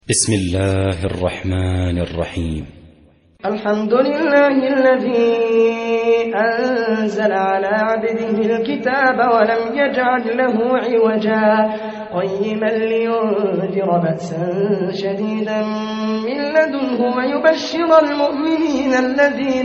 بسم الله الرحمن الرحيم. الحمد لله الذي أنزل على عبده الكتاب ولم يجعل له عوجا قيما لينذر بأسا شديدا من لدنه ويبشر المؤمنين الذين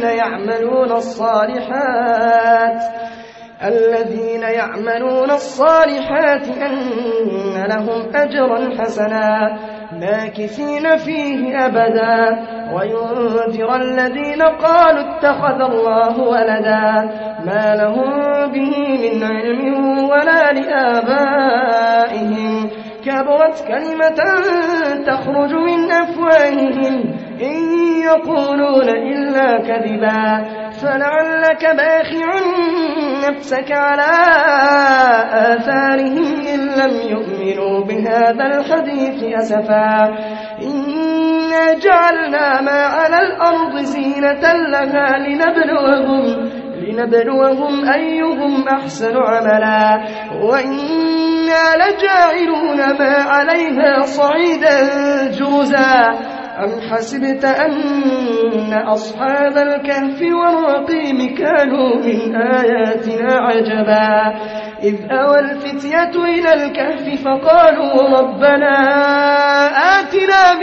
يعملون الصالحات أن لهم أجرا حسنا ماكثين فيه أبدا وينذر الذين قالوا اتخذ الله ولدا ما لهم به من علم ولا لآبائهم كبرت كلمة تخرج من أفواههم إن يقولون إلا كذبا فلعلك باخع نفسك على آثارهم إن لم يؤمنوا بهذا الحديث أسفا إنا جعلنا ما على الأرض زينة لها لنبلوهم أيهم أحسن عملا وإنا لجاعلون ما عليها صعيدا جرزا أم حسبت أن أصحاب الكهف والرقيم كانوا من آياتنا عجبا إذ أوى الفتية إلى الكهف فقالوا ربنا آتنا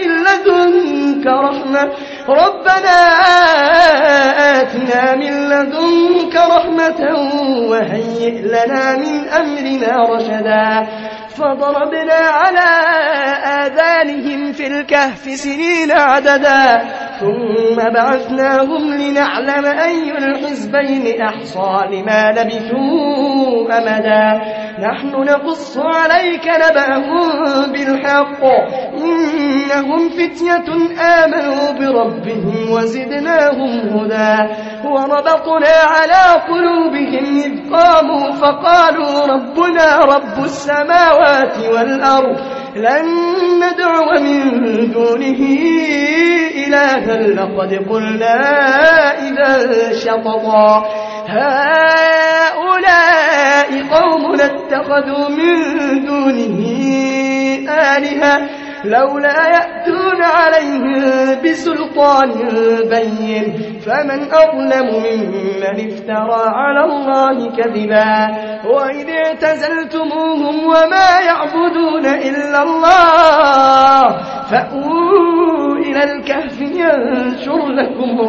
من لدنك رحمة وهيئ لنا من أمرنا رشدا فضربنا على آذانهم في الكهف سنين عددا ثم بعثناهم لنعلم أي الحزبين أحصى لما لبثوا أمدا نحن نقص عليك نبأهم بالحق إنهم فتية آمنوا بربهم وزدناهم هدى وربطنا على قلوبهم إذ قاموا فقالوا ربنا رب السماوات والأرض لن ندعو من دونه إلها لقد قلنا إذا شططا هؤلاء قوم اتخذوا من دونه آلهة لولا يأتون عليهم بسلطان بين فمن أظلم ممن افترى على الله كذبا وإذ اعتزلتموهم وما يعبدون إلا الله فأووا إلى الكهف ينشر لكم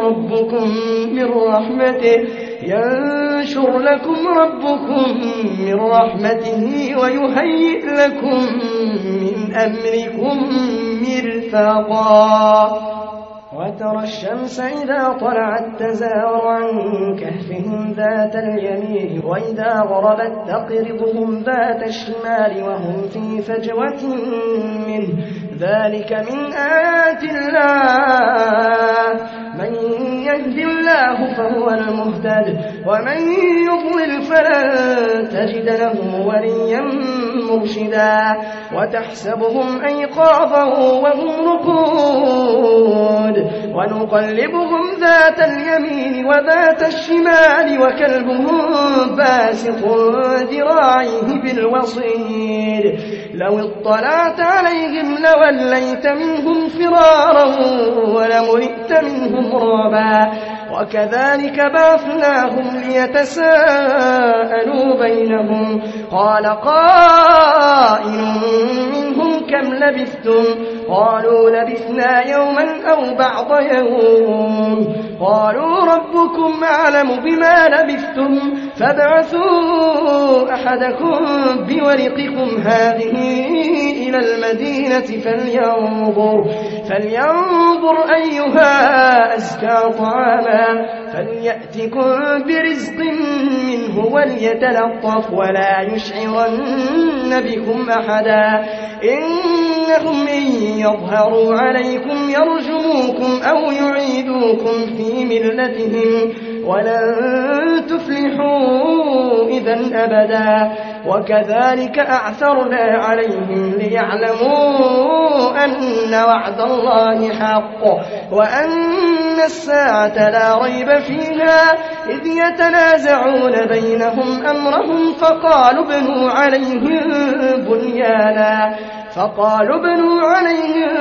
ربكم من رحمته ويهيئ لكم من أمركم مرفقا وترى الشمس إذا طلعت تزاور عن كهفهم ذات اليمين وإذا غربت تقرضهم ذات الشمال وهم في فجوة منه ذلك من آيات الله من يهد الله فهو المهتد ومن يضلل فلن تجد له وليا مرشدا وتحسبهم أيقاظا وهم رقود ونقلبهم ذات اليمين وذات الشمال وكلبهم باسط ذراعيه بالوصيد لو اطلعت عليهم لوليت منهم فرارا ولملئت منهم رعبا وكذلك بعثناهم ليتساءلوا بينهم قال قائل منهم كم لبثتم قالوا لبثنا يوما أو بعض يوم قالوا ربكم أعلم بما لبثتم فابعثوا أحدكم بورقكم هذه إلى المدينة فلينظر أيها أزكى طعاما فليأتكم برزق منه وليتلطف ولا يشعرن بكم أحدا إنهم إن يظهروا عليكم يرجموكم أو يعيدوكم في ملتهم ولن تفلحوا إذن أبدا وكذلك أعثرنا عليهم ليعلموا أن وعد الله حق وأن الساعة لا ريب فيها إذ يتنازعون بينهم أمرهم فقالوا ابنوا عليهم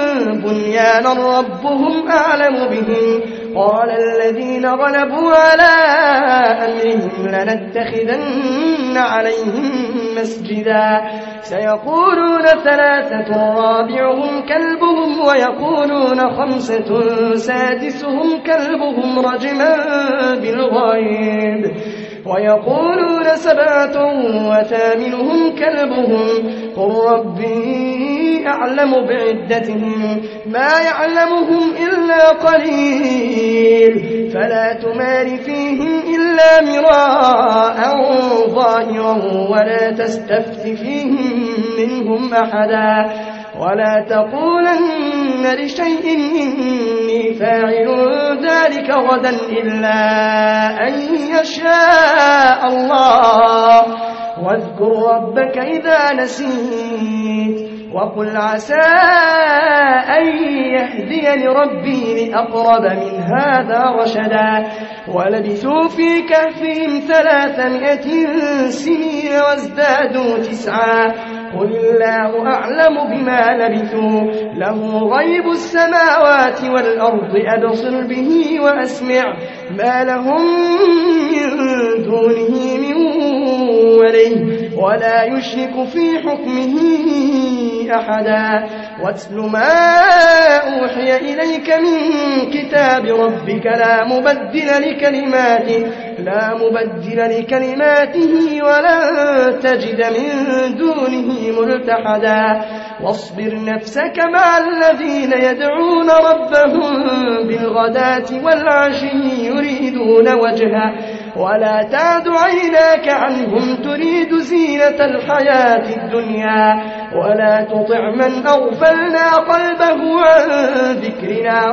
بنيانا ربهم أعلم بهم قال الذين غلبوا على أمرهم لنتخذن عليهم مسجدا سيقولون 3 رابعهم كلبهم ويقولون 5 سادسهم كلبهم رجما بالغيب ويقولون 7 وثامنهم كلبهم قل ربي أعلم بعدتهم ما يعلمهم إلا قليل فلا تمار فيهم إلا مراء ظاهرا ولا تستفت فيهم منهم أحدا ولا تقولن لشيء إني فاعل ذلك غدا إلا أن يشاء الله واذكر ربك إذا نسيت وقل عسى أن يهديني ربي لأقرب من هذا رشدا ولبثوا في كهفهم 300 سنين وازدادوا 9 قل الله أعلم بما لبثوا له غيب السماوات والأرض أبصر به وأسمع ما لهم من دونه من ولي ولا يشرك في حكمه أحدا واتل ما أوحي إليك من كتاب ربك لا مبدل لكلماته ولا تجد من دونه ملتحدا واصبر نفسك مع الذين يدعون ربهم بالغداة والعشي يريدون وجهه ولا تعد عيناك عنهم تريد زينة الحياة الدنيا ولا تطع من أغفلنا قلبه عن ذكرنا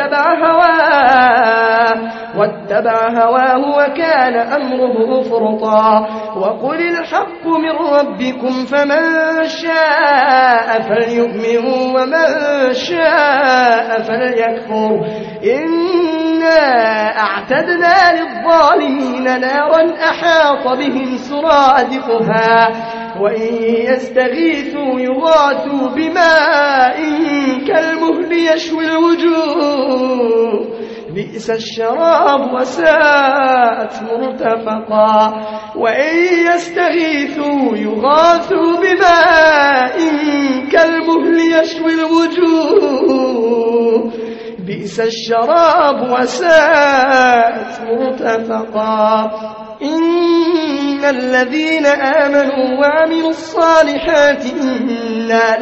واتبع هواه وكان أمره فرطا وقل الحق من ربكم فمن شاء فليؤمن ومن شاء فليكفر إنا أعتدنا للظالمين نارا أحاط بهم سرادقها وإن يستغيثوا يغاثوا بماء كالمهل يشوي الوجوه بئس الشراب وساءت مرتفقا وإن يستغيثوا يغاثوا بماء كالمهل يشوي الوجوه بئس الشراب وساءت مرتفقا إن الذين آمنوا وعملوا الصالحات إنا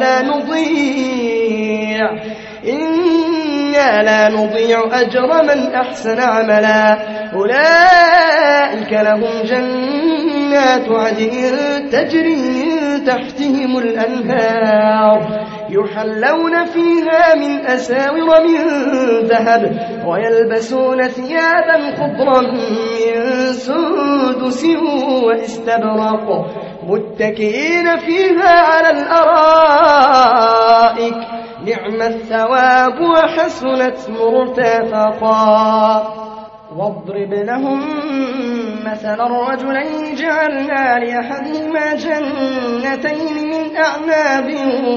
لا نضيع أجر من أحسن عملا أولئك لهم جنات عدن تجري من تحتهم الأنهار يحلون فيها من أساور من ذهب ويلبسون ثيابا خضرا من سندس واستبرق متكئين فيها على الأرائك نعم الثواب وحسنت مرتفقا واضرب لهم مثلا الرجلين جعلنا لأحدهما جنتين من أعناب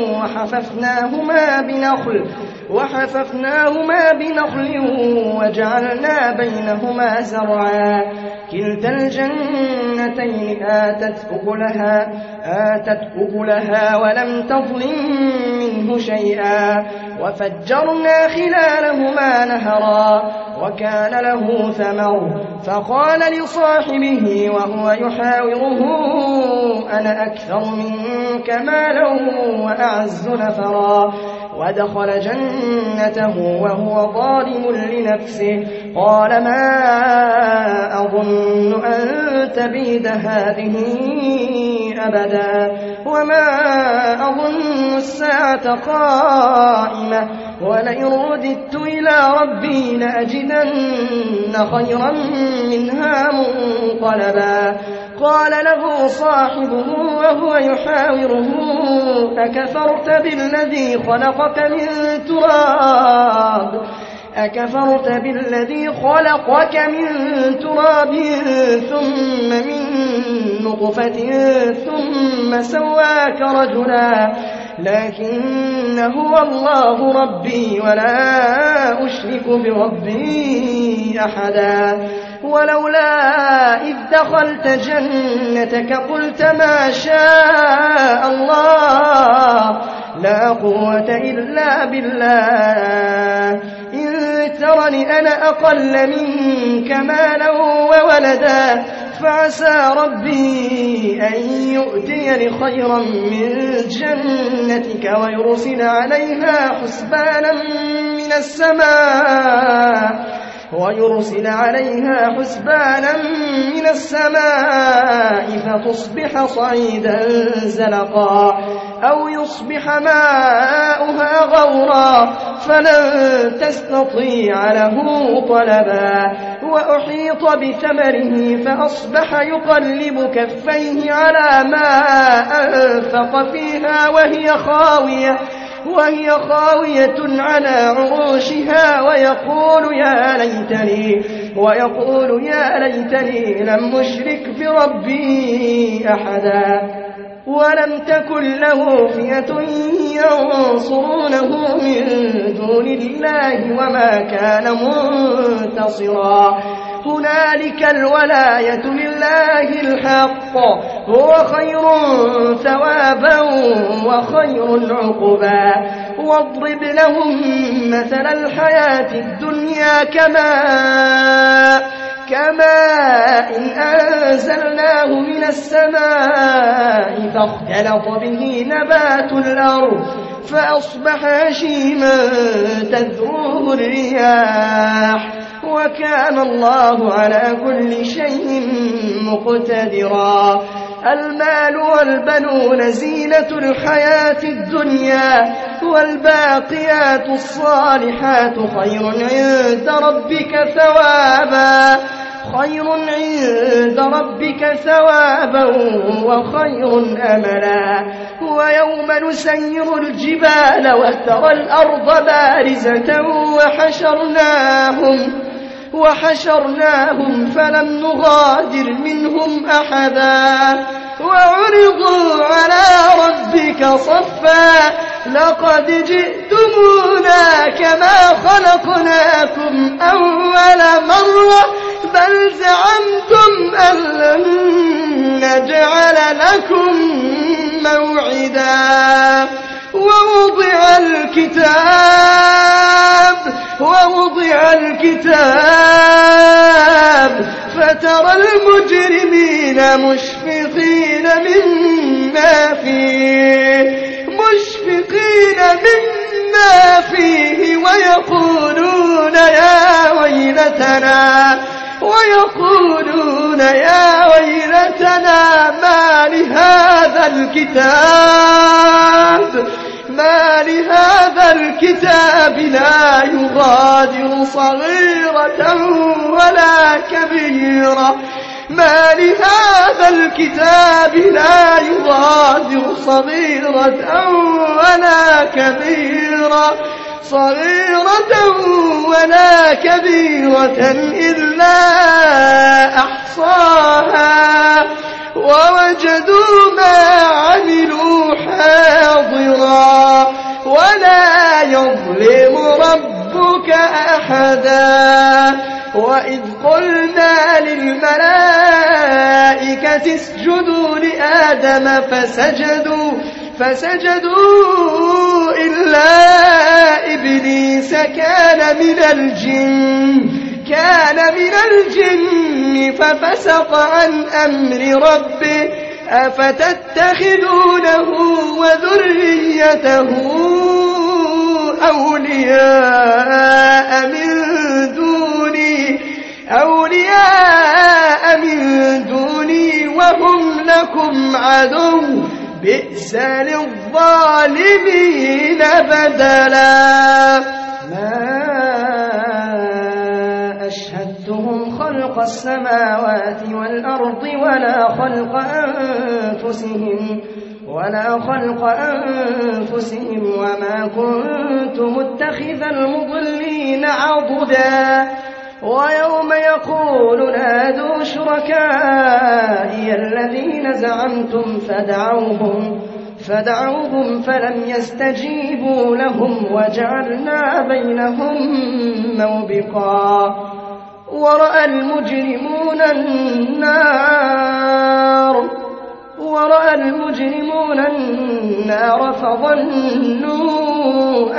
وحففناهما بنخل وجعلنا بينهما زرعا كلتا الجنتين آتت أكلها ولم تظلم منه شيئا وفجرنا خلالهما نهرا وكان له ثمر فقال لصاحبه وهو يحاوره أنا أكثر منك مالا وأعز نفرا ودخل جنته وهو ظالم لنفسه قال ما أظن أن تبيد هذه أبدا وما أظن الساعة قائمة ولئن رددت إلى ربي لأجدن خيرا منها منقلبا قال له صاحبه وهو يحاوره أكفرت بالذي خلقك من تراب ثم من نطفة ثم سواك رجلا لكن هو الله ربي ولا أشرك بربي أحدا ولولا إذ دخلت جنتك قلت ما شاء الله لا قوة إلا بالله إن ترني أنا أقل منك مالا وولدا فعسى ربي أن يؤتيني خيرا من جنتك ويرسل عليها حسبانا من السماء فتصبح صعيدا زلقا أو يصبح ماؤها غورا فلن تستطيع له طلبا وأحيط بثمره فأصبح يقلب كفيه على ما أنفق فيها وهي خاوية على عروشها ويقول يا ليتني لم أشرك بربي أحدا ولم تكن له فئة ينصرونه من دون الله وما كان منتصرا هنالك الولاية لله الحق هو خير ثوابا وخير عقبا واضرب لهم مثل الحياة الدنيا كماء إن أنزلناه من السماء فاختلط به نبات الأرض فأصبح هشيما تذروه الرياح وكان الله على كل شيء مقتدرا المال والبنون زينة الحياة الدنيا والباقيات الصالحات خير عند ربك ثوابا وخير أملا ويوم نسير الجبال وترى الأرض بارزة وحشرناهم فلم نغادر منهم أحدا وعرضوا على ربك صفا لقد جئتمونا كما خلقناكم أول مرة بل زعمتم أن لن نجعل لكم موعدا ووضع الكتاب فترى المجرمين مشفقين مما فيه ويقولون يا ويلتنا ما لهذا الكتاب لا يغادر صغيرة ولا كبيرة إلا أحصاها ووجدوا ما عملوا حاضرا ولا يظلم ربك أحدا وإذ قلنا للملائكة اسجدوا لآدم فسجدوا إلا إبليس كان من الجن ففسق عن أمر ربه أفتتخذونه وذريته أولياء من دوني وهم لكم عدو بئس للظالمين بدلا ما أشهدتهم خلق السماوات والأرض ولا خلق أنفسهم وما كنت متخذ المضلين عضدا ويوم يقول نادوا شركائي الذين زعمتم فدعوهم فلم يستجيبوا لهم وجعلنا بينهم موبقا ورأى المجرمون النار فظنوا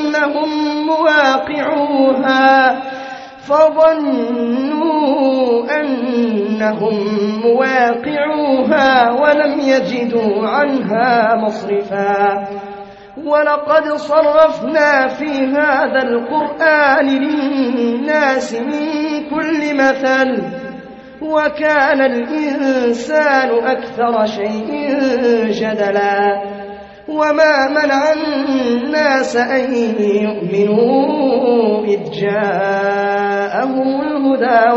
أنهم مواقعوها ولم يجدوا عنها مصرفا ولقد صرفنا في هذا القرآن للناس من كل مثل وكان الإنسان أكثر شيء جدلا وما منع الناس أن يؤمنوا إذ جاءهم الهدى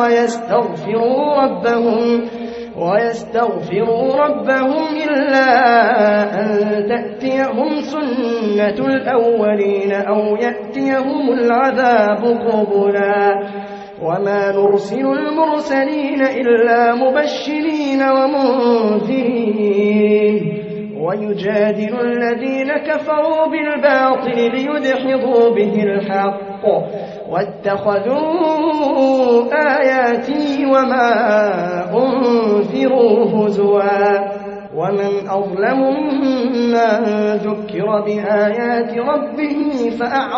ويستغفروا ربهم إلا أن تأتيهم سنة الأولين أو يأتيهم العذاب قبلا وما نرسل المرسلين إلا مبشرين ومنذرين ويجادل الذين كفروا بالباطل ليدحضوا به الحق واتخذوا آياتي وما أنذروا هزوا ومن أظلم ممن ذكر بآيات ربه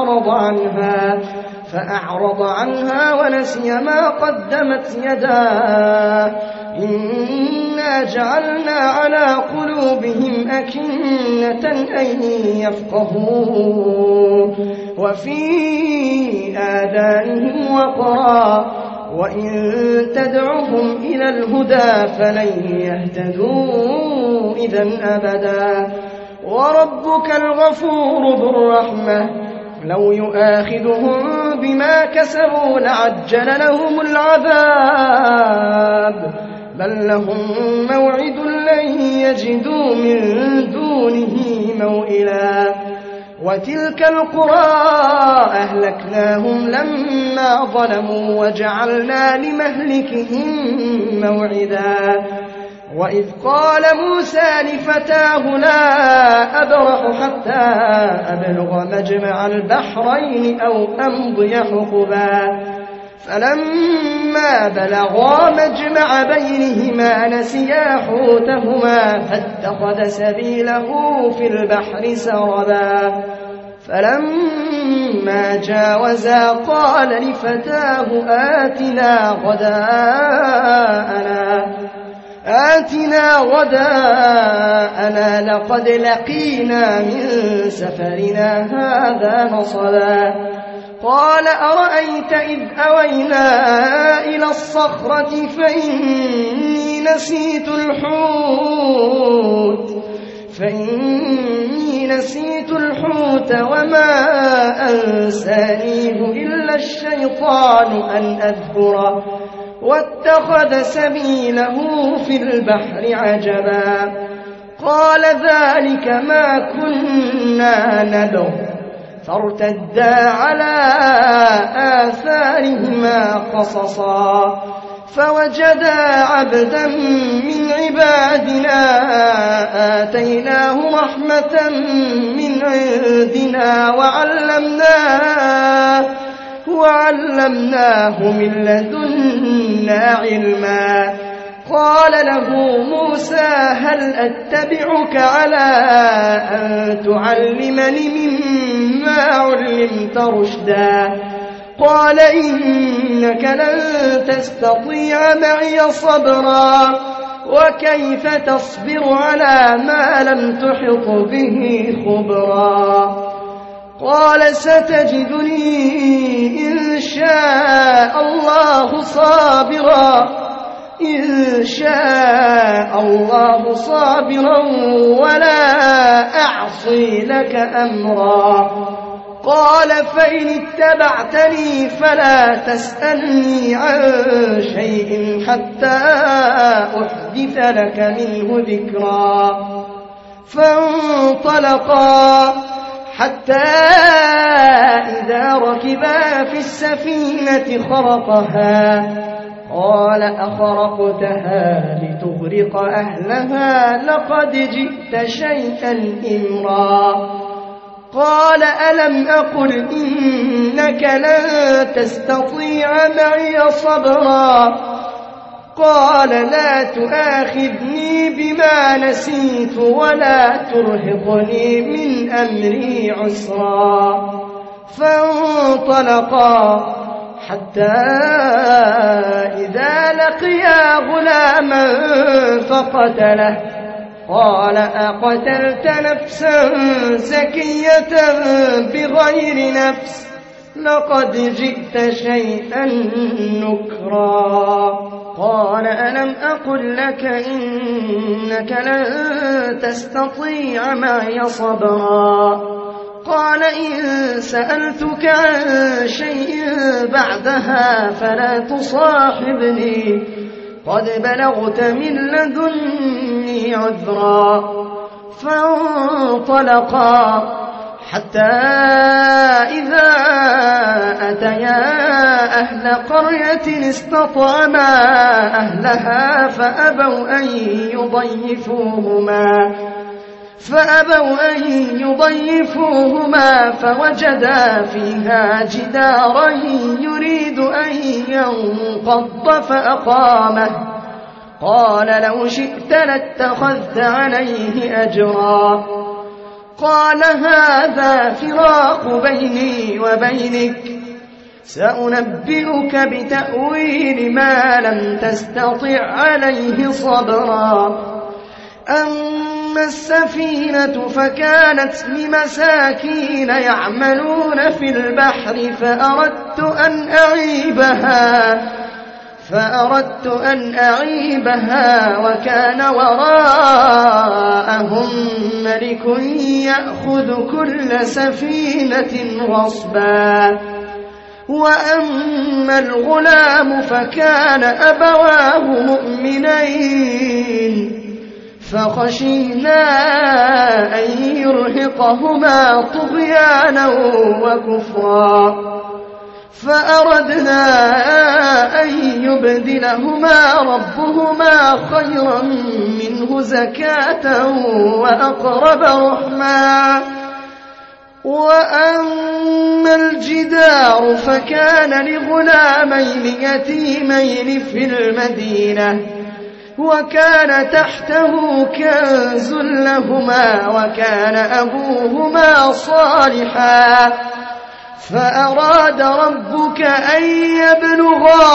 فأعرض عنها ونسي ما قدمت يداه إنا جعلنا على قلوبهم أكنة أن يفقهوا وفي آذانهم وقرا وإن تدعهم إلى الهدى فلن يهتدوا إذا أبدا وربك الغفور ذو الرحمة لو يؤاخذهم بما كسبوا لعجل لهم العذاب بل لهم موعد لن يجدوا من دونه موئلا وتلك القرى أهلكناهم لما ظلموا وجعلنا لمهلكهم موعدا وإذ قال موسى لفتاه لا أبرح حتى أبلغ مجمع البحرين أو أمضي حقبا فلما بلغا مجمع بينهما نسيا حوتهما فاتخذ سبيله في البحر سربا فلما جاوزا قال لفتاه آتنا غداءنا لقد لقينا من سفرنا هذا نصبا قال أرأيت إذ أوينا إلى الصخرة فإني نسيت الحوت وما أنسانيه إلا الشيطان أن أذكره واتخذ سبيله في البحر عجبا قال ذلك ما كنا نبغ فارتدا على آثارهما قصصا فوجدا عبدا من عبادنا آتيناه رحمة من عندنا وعلمناه من لدنا علما قال له موسى هل أتبعك على أن تعلمني مما علمت رشدا قال إنك لن تستطيع معي صبرا وكيف تصبر على ما لم تحط به خبرا قال ستجدني إن شاء الله صابرا ولا أعصي لك أمرا قال فإن اتبعتني فلا تسألني عن شيء حتى أحدث لك منه ذكرا فانطلقا حتى إذا ركبا في السفينة قال أخرقتها لتغرق أهلها لقد جئت شيئا إمرا قال ألم أقل إنك لن تستطيع معي صبرا قال لا تؤاخذني بما نسيت ولا ترهقني من أمري عسرا فانطلقا حتى إذا لقيا غلاما فقتله قال أقتلت نفسا زكية بغير نفس لقد جئت شيئا نكرا قال ألم أقل لك إنك لن تستطيع معي صبرا قال إن سألتك عن شيء بعدها فلا تصاحبني قد بلغت من لدني عذرا فانطلقا حتى إذا أتيا أهل قرية استطعما أهلها فأبوا أن يضيفوهما فوجدا فيها جدارا يريد أن ينقض فأقامه قال لو شئت لاتخذت عليه أجرا قال هذا فراق بيني وبينك سأنبئك بتأويل ما لم تستطع عليه صبرا أما السفينة فكانت لمساكين يعملون في البحر فأردت أن أعيبها وكان وراءهم ملك يأخذ كل سفينة غصبا وأما الغلام فكان أبواه مؤمنين فخشينا أن يرهقهما طغيانا وكفرا فأردنا أن يبدلهما ربهما خيرا منه زكاة وأقرب رحما وأما الجدار فكان لغلامين يتيمين في المدينة وكان تحته كنز لهما وكان أبوهما صالحا فأراد ربك أن يبلغا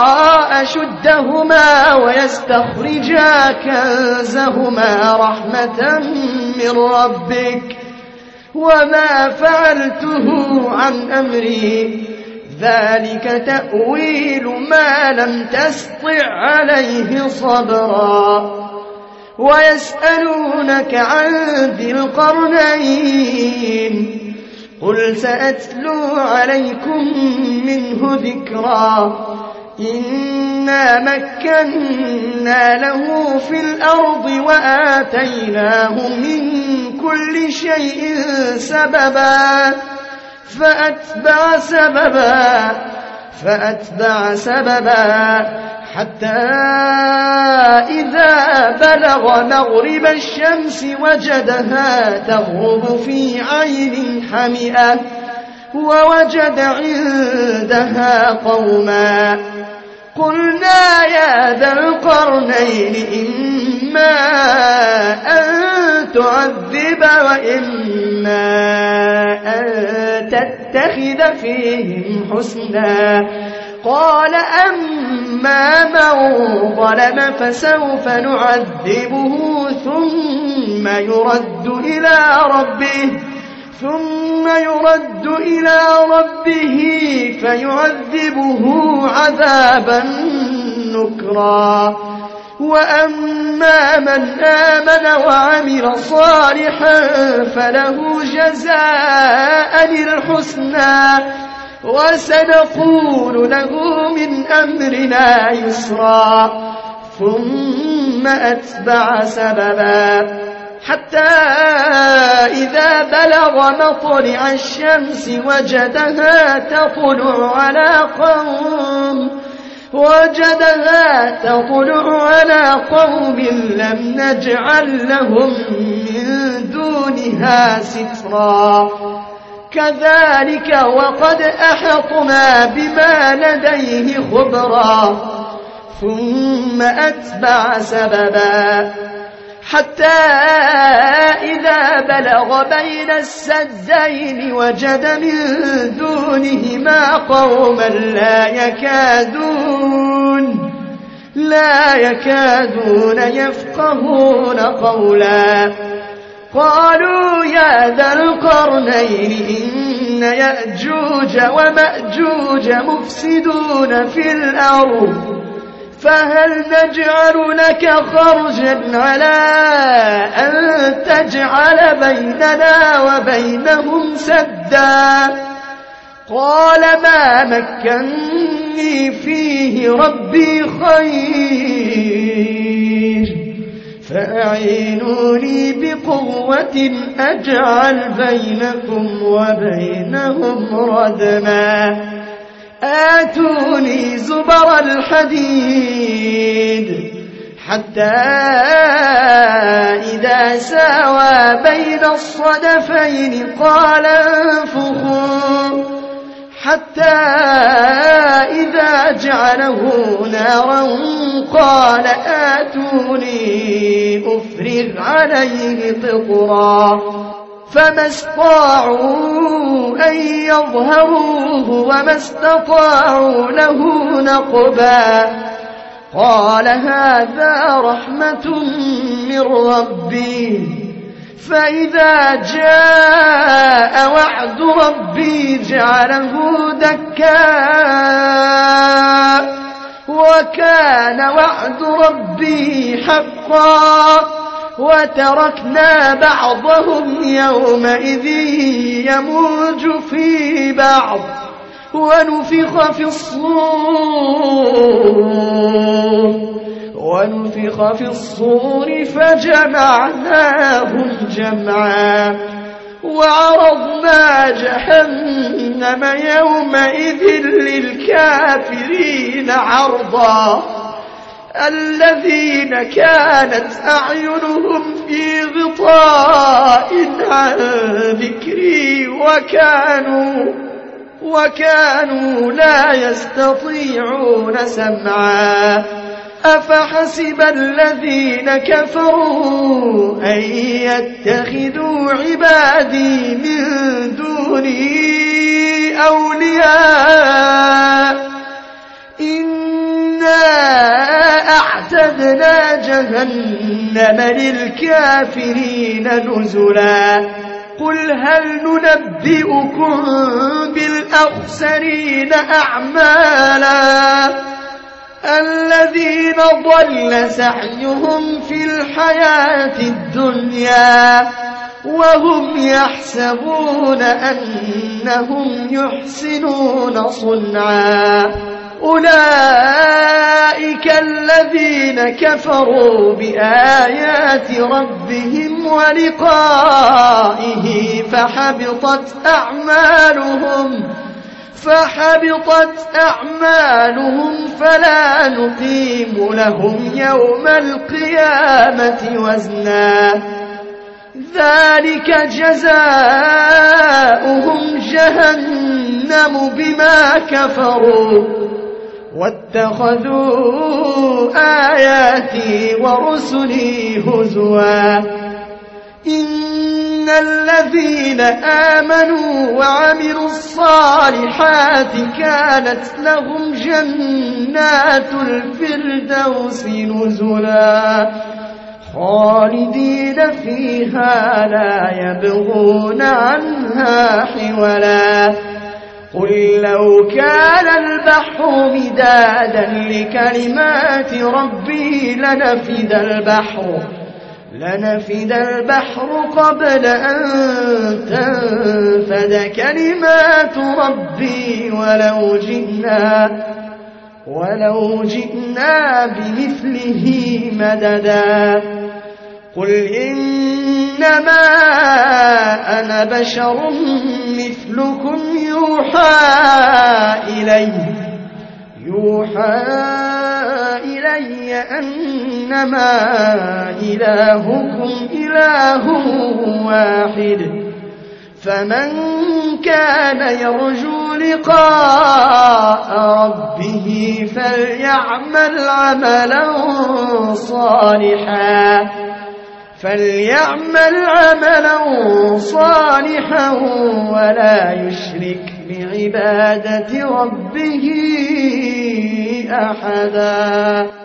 أشدهما ويستخرجا كنزهما رحمة من ربك وما فعلته عن أمري ذلك تأويل ما لم تستطع عليه صبرا ويسألونك عن ذي القرنين قل سأتلو عليكم منه ذكرا إنا مكنا له في الأرض وآتيناه من كل شيء سببا فأتبع سببا حتى إذا بلغ مغرب الشمس وجدها تغرب في عين حمئة ووجد عندها قوما قلنا يا ذا القرنين إما أن تعذب وإما أن تتخذ فيهم حسنا قال أما من ظلم فسوف نعذبه ثم يرد إلى ربه فيعذبه عذابا نكرا وأما من آمن وعمل صالحا فله جزاء الحسنى وسنقول له من أمرنا يسرا ثم أتبع سببا حتى إذا بلغ مطلع الشمس وجدها تطلع على قوم وجدها تطلع على قوم لم نجعل لهم من دونها سترا كذلك وقد أحطنا بما لديه خبرا ثم أتبع سببا حتى إذا بلغ بين السدين وجد من دونهما قوما لا يكادون يفقهون قولا قالوا يا ذا القرنين إن يأجوج ومأجوج مفسدون في الأرض فهل نجعل لك خرجا على أن تجعل بيننا وبينهم سدا قال ما مكني فيه ربي خير فأعينوني بقوة أجعل بينكم وبينهم ردما آتوني زبر الحديد حتى إذا ساوى بين الصدفين قال انفخوا حتى إذا جعله نارا قال آتوني أفرغ عليه قطرا فما استطاعوا أن يظهروه وما استطاعوا له نقبا قال هذا رحمة من ربي فإذا جاء وعد ربي جعله دكا وكان وعد ربي حقا وتركنا بعضهم يومئذ يموج في بعض ونفخ في الصور فجمعناهم جمعا وعرضنا جهنم يومئذ للكافرين عرضا الذين كانت أعينهم في غطاء عن ذكري وكانوا لا يستطيعون سمعا أفحسب الذين كفروا أن يتخذوا عبادي من دوني أولياء إنا أعتدنا جهنم للكافرين نزلا قل هل ننبئكم بالأخسرين أعمالا الذين ضل سعيهم في الحياة الدنيا وهم يحسبون أنهم يحسنون صنعا أولئك الذين كفروا بآيات ربهم ولقائه فحبطت أعمالهم فلا نقيم لهم يوم القيامة وزنا ذلك جزاؤهم جهنم بما كفروا واتخذوا آياتي ورسلي هزوا إن الذين آمنوا وعملوا الصالحات كانت لهم جنات الفردوس نزلا خالدين فيها لا يبغون عنها حولا قل لو كان البحر مدادا لكلمات ربي لنفد البحر قبل أن تنفد كلمات ربي ولو جئنا بمثله مددا قل إنما أنا بشر مثلكم يوحى كأنما إلهكم إله واحد فمن كان يرجو لقاء ربه فليعمل عملا صالحا ولا يشرك بعبادة ربه أحدا.